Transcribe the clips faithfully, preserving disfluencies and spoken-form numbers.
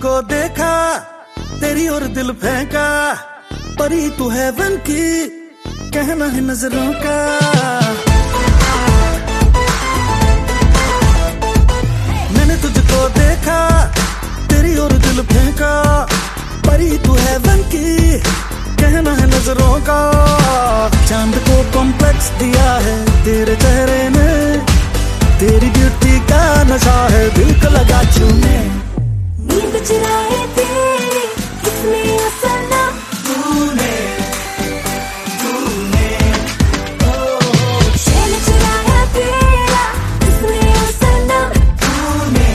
तुझको देखा तेरी और दिल फेंका, परी तू हेवन की कहना है नजरों का। मैंने तुझको देखा तेरी और दिल फेंका, परी तू हेवन की कहना है नजरों का। चांद को कॉम्प्लेक्स दिया है तेरे चेहरे ने, तेरी ब्यूटी का नशा है दिल को लगा छूने। नींद चुराए तेरी किसने ओ सनम, तूने तूने चैन चुराया तेरा किसने ओ सनम, तूने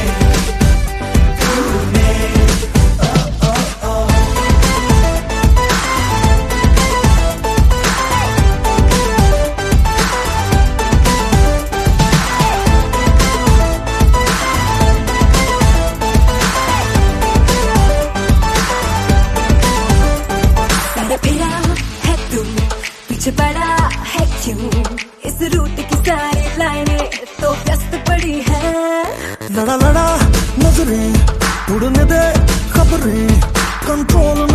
तूने ओ ओ ओ। फिरा है तू पीछे पड़ा है क्यों, इस रूट की सारी लाइनें तो व्यस्त पड़ी है। लड़ा लड़ा नजरें उड़ने दे खबरें, कंट्रोल